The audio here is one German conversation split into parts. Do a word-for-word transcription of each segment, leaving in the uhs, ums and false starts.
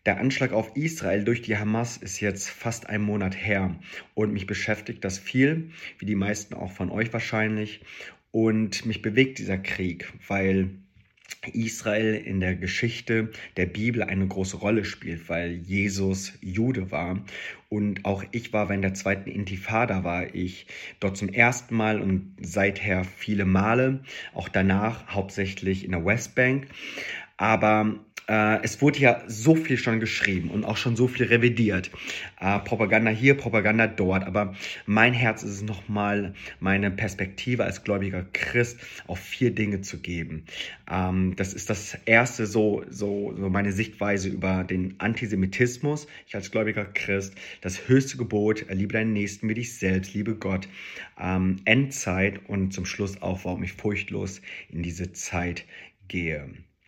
Der Anschlag auf Israel durch die Hamas ist jetzt fast ein Monat her und mich beschäftigt das viel, wie die meisten auch von euch wahrscheinlich. Und mich bewegt dieser Krieg, weil Israel in der Geschichte der Bibel eine große Rolle spielt, weil Jesus Jude war. Und auch ich war während der zweiten Intifada, war ich dort zum ersten Mal und seither viele Male, auch danach hauptsächlich in der Westbank. Aber äh, es wurde ja so viel schon geschrieben und auch schon so viel revidiert. Äh, Propaganda hier, Propaganda dort. Aber mein Herz ist es nochmal, meine Perspektive als gläubiger Christ auf vier Dinge zu geben. Ähm, das ist das erste, so, so, so meine Sichtweise über den Antisemitismus. Ich als gläubiger Christ, das höchste Gebot, liebe deinen Nächsten wie dich selbst, liebe Gott, ähm, Endzeit und zum Schluss auch, warum ich furchtlos in diese Zeit gehe.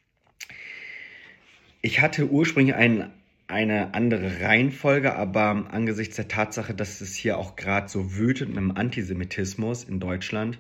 Ich hatte ursprünglich ein, eine andere Reihenfolge, aber angesichts der Tatsache, dass es hier auch gerade so wütet mit dem Antisemitismus in Deutschland,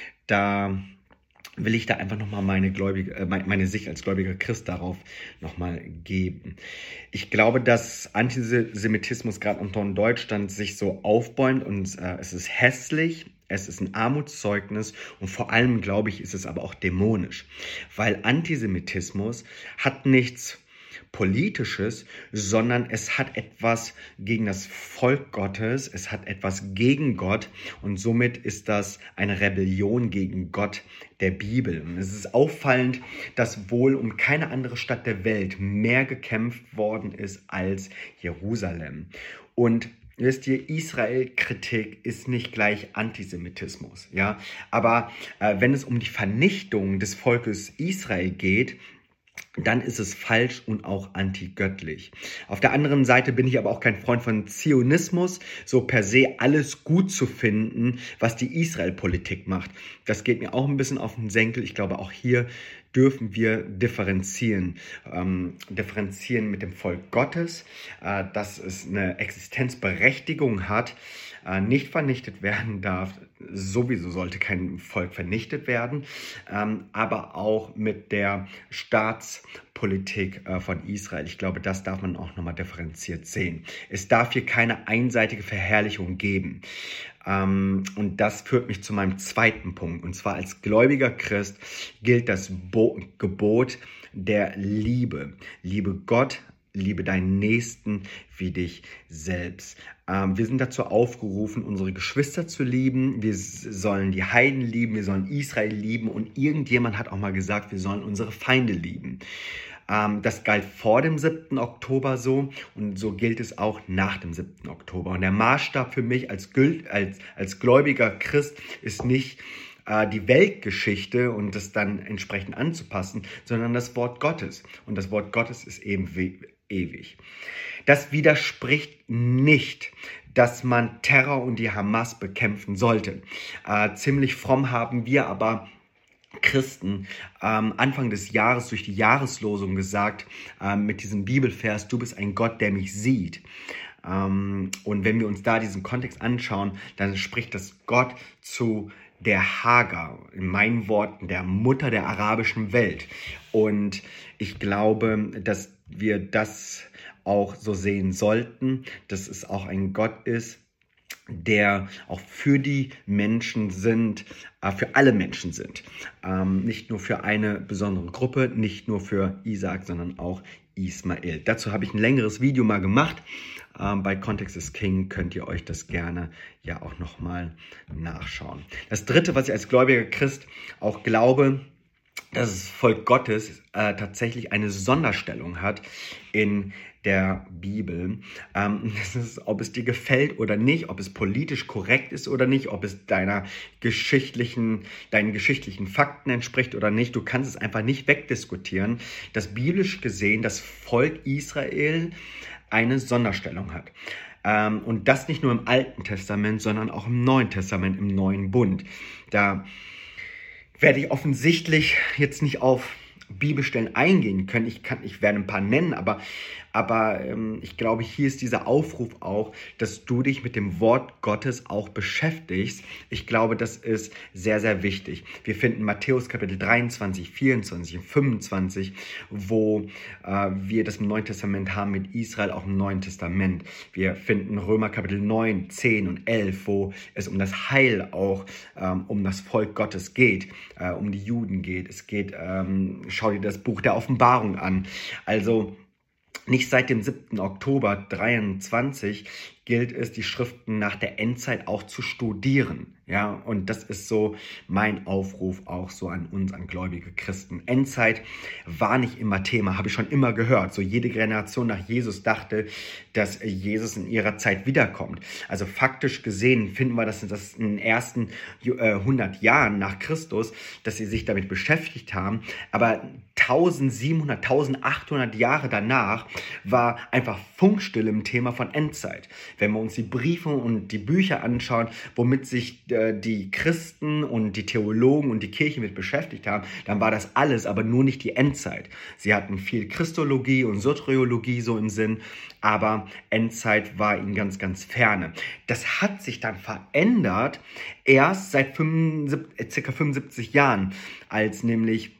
da will ich da einfach nochmal meine, gläubige, äh, meine Sicht als gläubiger Christ darauf nochmal geben. Ich glaube, dass Antisemitismus gerade unter Deutschland sich so aufbäumt und äh, es ist hässlich. Es ist ein Armutszeugnis und vor allem, glaube ich, ist es aber auch dämonisch, weil Antisemitismus hat nichts Politisches, sondern es hat etwas gegen das Volk Gottes, es hat etwas gegen Gott und somit ist das eine Rebellion gegen Gott der Bibel. Und es ist auffallend, dass wohl um keine andere Stadt der Welt mehr gekämpft worden ist als Jerusalem. Und wisst ihr, Israel-Kritik ist nicht gleich Antisemitismus, ja. Aber äh, wenn es um die Vernichtung des Volkes Israel geht, dann ist es falsch und auch antigöttlich. Auf der anderen Seite bin ich aber auch kein Freund von Zionismus, so per se alles gut zu finden, was die Israel-Politik macht. Das geht mir auch ein bisschen auf den Senkel. Ich glaube, auch hier dürfen wir differenzieren. Ähm, differenzieren mit dem Volk Gottes, äh, dass es eine Existenzberechtigung hat, äh, nicht vernichtet werden darf. Sowieso sollte kein Volk vernichtet werden, ähm, aber auch mit der Staatspolitik äh, von Israel. Ich glaube, das darf man auch nochmal differenziert sehen. Es darf hier keine einseitige Verherrlichung geben. Ähm, und das führt mich zu meinem zweiten Punkt. Und zwar als gläubiger Christ gilt das Bo- Gebot der Liebe. Liebe Gott, liebe deinen Nächsten wie dich selbst. Ähm, wir sind dazu aufgerufen, unsere Geschwister zu lieben. Wir sollen die Heiden lieben, wir sollen Israel lieben. Und irgendjemand hat auch mal gesagt, wir sollen unsere Feinde lieben. Ähm, das galt vor dem siebten Oktober so und so gilt es auch nach dem siebten Oktober. Und der Maßstab für mich als, als, als gläubiger Christ ist nicht äh, die Weltgeschichte und das dann entsprechend anzupassen, sondern das Wort Gottes. Und das Wort Gottes ist eben we- ewig. Das widerspricht nicht, dass man Terror und die Hamas bekämpfen sollte. Äh, ziemlich fromm haben wir aber Christen ähm, Anfang des Jahres durch die Jahreslosung gesagt, ähm, mit diesem Bibelvers, du bist ein Gott, der mich sieht. Ähm, und wenn wir uns da diesen Kontext anschauen, dann spricht das Gott zu der Hagar, in meinen Worten, der Mutter der arabischen Welt. Und ich glaube, dass wir das auch so sehen sollten, dass es auch ein Gott ist, der auch für die Menschen sind, äh, für alle Menschen sind. Ähm, nicht nur für eine besondere Gruppe, nicht nur für Isaak, sondern auch Ismael. Dazu habe ich ein längeres Video mal gemacht. Ähm, bei Kontext is King könnt ihr euch das gerne ja auch nochmal nachschauen. Das dritte, was ich als gläubiger Christ auch glaube, dass das Volk Gottes äh, tatsächlich eine Sonderstellung hat in der Bibel. Ähm, das ist, ob es dir gefällt oder nicht, ob es politisch korrekt ist oder nicht, ob es deiner geschichtlichen, deinen geschichtlichen Fakten entspricht oder nicht. Du kannst es einfach nicht wegdiskutieren, dass biblisch gesehen das Volk Israel eine Sonderstellung hat. Ähm, und das nicht nur im Alten Testament, sondern auch im Neuen Testament, im Neuen Bund. Da werde ich offensichtlich jetzt nicht auf Bibelstellen eingehen können. Ich kann, ich werde ein paar nennen, aber, aber ähm, ich glaube, hier ist dieser Aufruf auch, dass du dich mit dem Wort Gottes auch beschäftigst. Ich glaube, das ist sehr, sehr wichtig. Wir finden Matthäus Kapitel dreiundzwanzig, vierundzwanzig und fünfundzwanzig, wo äh, wir das im Neuen Testament haben mit Israel, auch im Neuen Testament. Wir finden Römer Kapitel neun, zehn und elf, wo es um das Heil auch, ähm, um das Volk Gottes geht, äh, um die Juden geht. Es geht, ähm, schau dir das Buch der Offenbarung an. Also nicht seit dem siebten Oktober dreiundzwanzig gilt es, die Schriften nach der Endzeit auch zu studieren. Ja, und das ist so mein Aufruf auch so an uns, an gläubige Christen. Endzeit war nicht immer Thema, habe ich schon immer gehört. So jede Generation nach Jesus dachte, dass Jesus in ihrer Zeit wiederkommt. Also faktisch gesehen finden wir das, das in den ersten hundert Jahren nach Christus, dass sie sich damit beschäftigt haben. Aber eintausendsiebenhundert, eintausendachthundert Jahre danach war einfach Funkstille im Thema von Endzeit. Wenn wir uns die Briefe und die Bücher anschauen, womit sich äh, die Christen und die Theologen und die Kirche mit beschäftigt haben, dann war das alles, aber nur nicht die Endzeit. Sie hatten viel Christologie und Soteriologie so im Sinn, aber Endzeit war ihnen ganz, ganz ferne. Das hat sich dann verändert, erst seit fünfundsiebzig, circa fünfundsiebzig Jahren, als nämlich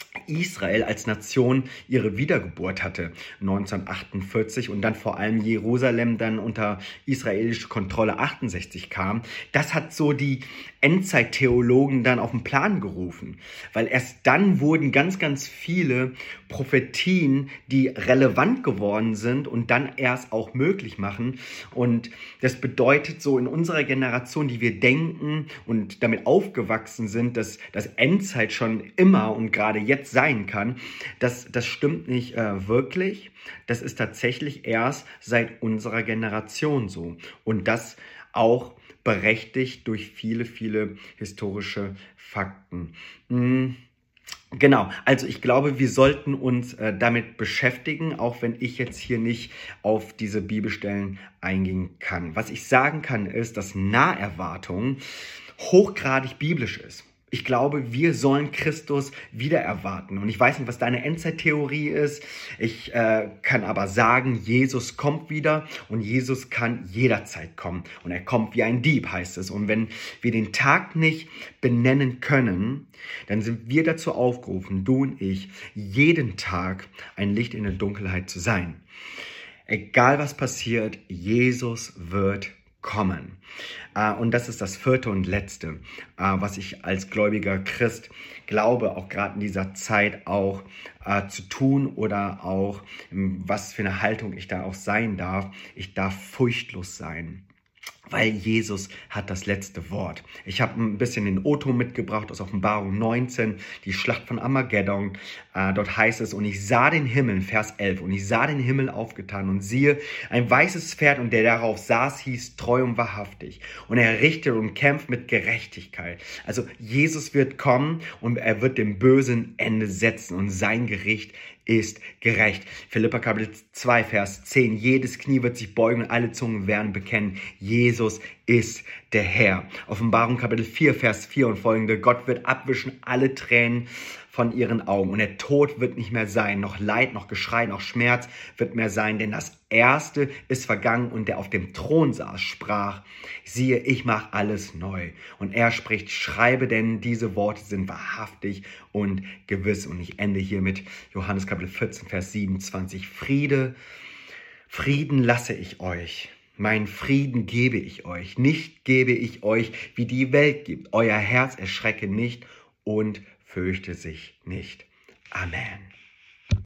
Israel als Nation ihre Wiedergeburt hatte, neunzehnhundertachtundvierzig, und dann vor allem Jerusalem dann unter israelische Kontrolle achtundsechzig kam. Das hat so die Endzeittheologen dann auf den Plan gerufen, weil erst dann wurden ganz, ganz viele Prophetien, die relevant geworden sind und dann erst auch möglich machen. Und das bedeutet so in unserer Generation, die wir denken und damit aufgewachsen sind, dass das Endzeit schon immer und gerade jetzt sein kann, das, das stimmt nicht äh, wirklich. Das ist tatsächlich erst seit unserer Generation so. Und das auch berechtigt durch viele, viele historische Fakten. Hm. Genau, also ich glaube, wir sollten uns äh, damit beschäftigen, auch wenn ich jetzt hier nicht auf diese Bibelstellen eingehen kann. Was ich sagen kann, ist, dass Naherwartung hochgradig biblisch ist. Ich glaube, wir sollen Christus wieder erwarten. Und ich weiß nicht, was deine Endzeittheorie ist. Ich äh, kann aber sagen, Jesus kommt wieder und Jesus kann jederzeit kommen. Und er kommt wie ein Dieb, heißt es. Und wenn wir den Tag nicht benennen können, dann sind wir dazu aufgerufen, du und ich, jeden Tag ein Licht in der Dunkelheit zu sein. Egal was passiert, Jesus wird kommen. Uh, und das ist das vierte und letzte, uh, was ich als gläubiger Christ glaube, auch gerade in dieser Zeit auch uh, zu tun oder auch, um, was für eine Haltung ich da auch sein darf. Ich darf furchtlos sein, weil Jesus hat das letzte Wort. Ich habe ein bisschen den O-Ton mitgebracht aus Offenbarung neunzehn, die Schlacht von Armageddon. Äh, dort heißt es, und ich sah den Himmel, Vers elf, und ich sah den Himmel aufgetan und siehe, ein weißes Pferd, und der darauf saß, hieß treu und wahrhaftig. Und er richtet und kämpft mit Gerechtigkeit. Also Jesus wird kommen und er wird dem bösen Ende setzen und sein Gericht ist gerecht. Philipper Kapitel zwei, Vers zehn. Jedes Knie wird sich beugen und alle Zungen werden bekennen. Jesus ist der Herr. Offenbarung Kapitel vier, Vers vier und folgende. Gott wird abwischen alle Tränen von ihren Augen. Und der Tod wird nicht mehr sein. Noch Leid, noch Geschrei, noch Schmerz wird mehr sein. Denn das Erste ist vergangen. Und der auf dem Thron saß, sprach, siehe, ich mache alles neu. Und er spricht, schreibe, denn diese Worte sind wahrhaftig und gewiss. Und ich ende hier mit Johannes Kapitel vierzehn, Vers siebenundzwanzig. Friede, Frieden lasse ich euch. Meinen Frieden gebe ich euch. Nicht gebe ich euch, wie die Welt gibt. Euer Herz erschrecke nicht und fürchte sich nicht. Amen.